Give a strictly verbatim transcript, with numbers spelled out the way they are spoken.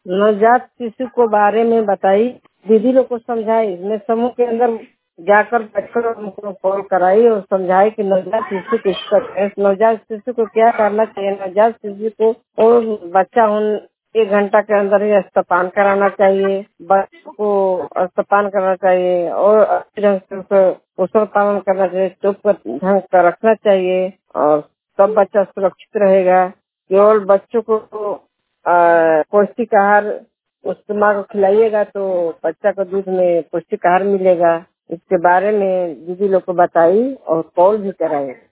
नवजात शिशु को बारे में बताई, दीदी लोग को समझाई। मैं समूह के अंदर जाकर बैठकर उनको कॉल कराई और समझाई कि नवजात शिशु किसका है, नवजात शिशु को क्या करना चाहिए। नवजात शिशु को और बच्चा उन एक घंटा के अंदर ही स्तनपान कराना चाहिए, बच्चों को स्तनपान करना चाहिए और अच्छे ढंग से उसे पोषण पालन करना चाहिए, चुप कर ढंग का रखना चाहिए और तब बच्चा सुरक्षित रहेगा। केवल बच्चों को आ, पौष्टिक आहार उस माँ को खिलाइएगा तो बच्चा को दूध में पौष्टिक आहार मिलेगा। इसके बारे में दीदी लोग को बताई और कॉल भी कराई।